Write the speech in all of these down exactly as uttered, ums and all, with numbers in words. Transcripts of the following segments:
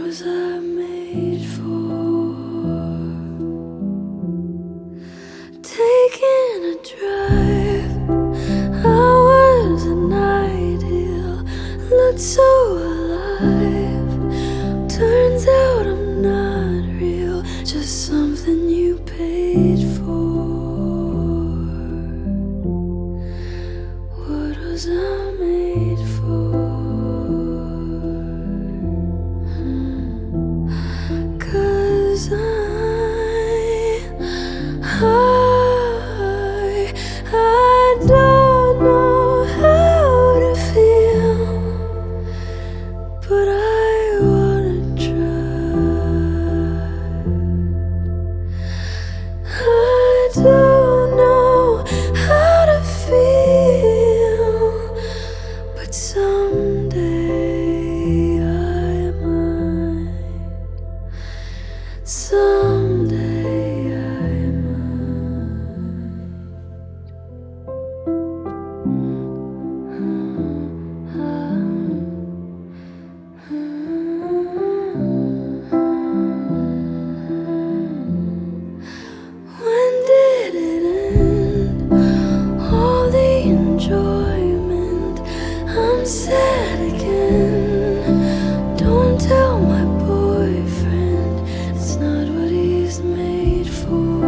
was I made for? Taking a drive, I wasn't ideal, looked so alive. Turns out I'm not real, just something you paid for. What was I made for? 'Cause I, I, I don't know how to feel, but I wanna try. I don't know how to feel, but someday I might. Someday I When did it end? All the enjoyment. I'm sad again. Don't tell my boyfriend, it's not what he's made for.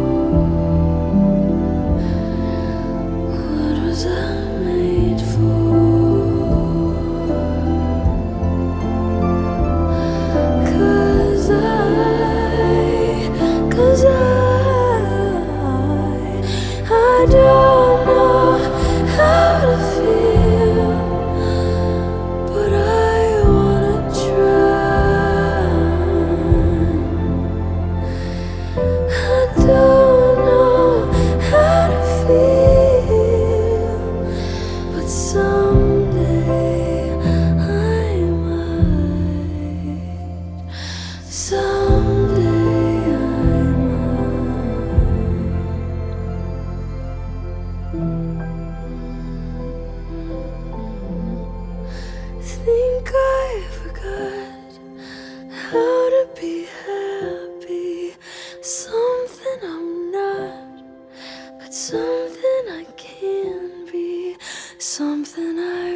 What was I made for? 'Cause I, 'cause I, I don't know how to feel, but I wanna try. I don't know how to feel, but someday I might. Someday I might. Think I forgot how to be happy. Something I'm not, but something I can be. Something I